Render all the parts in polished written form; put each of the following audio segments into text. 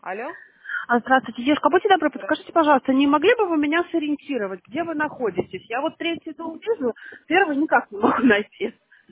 Алло? Здравствуйте, девушка, будьте добры, Здравствуйте. подскажите, пожалуйста, не могли бы вы меня сориентировать, где вы находитесь? Я вот третий дом вижу, первый никак не могу найти.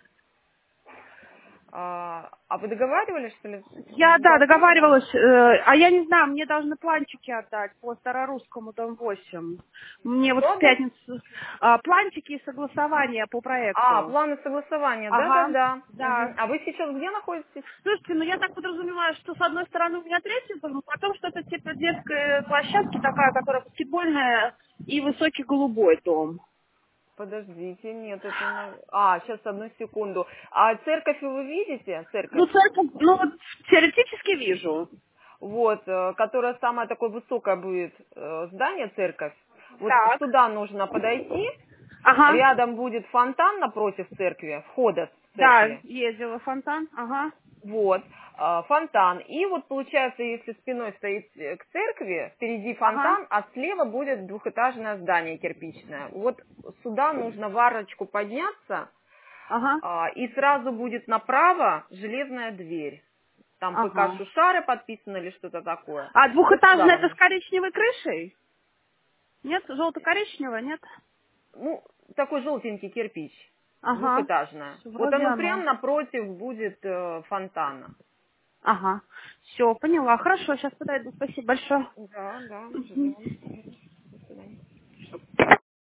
А вы договаривались, что ли, с Я, да, бухгалтерией? договаривалась, а я не знаю, мне должны планчики отдать по Старорусскому, дом 8. Мне вот в Что, да? пятницу планчики и согласования по проекту. Планы согласования, Ага, да-да-да. да. А вы сейчас где находитесь? Слушайте, ну я так подразумеваю, что с одной стороны у меня третий дом, потом что-то типа детской площадки такая, которая баскетбольная, и высокий голубой дом. Подождите, нет, это на... сейчас, одну секунду. А церковь вы видите? Ну, Церковь. церковь, ну, вот теоретически вижу. Вот, которая самая такое высокое будет здание, церковь. Вот Так. сюда нужно подойти. Ага. Рядом будет фонтан напротив церкви, входа с Да, церкви. ездила в фонтан. Ага. Вот, фонтан. И вот получается, если спиной стоит к церкви, впереди Ага. фонтан, а слева будет двухэтажное здание кирпичное. Вот сюда нужно в арочку подняться, Ага. и сразу будет направо железная дверь. Там ПК Ага. Шушары подписано или что-то такое. А Вот сюда двухэтажная вам это с нужно. коричневой крышей? Нет? Желто-коричневая, нет? Ну, такой желтенький кирпич, Ага. двухэтажное. Вот Вроде оно оно. прямо напротив будет фонтана. Ага. Все, поняла. Хорошо, сейчас подойду. Спасибо большое. Да, да, Мгм. ждем.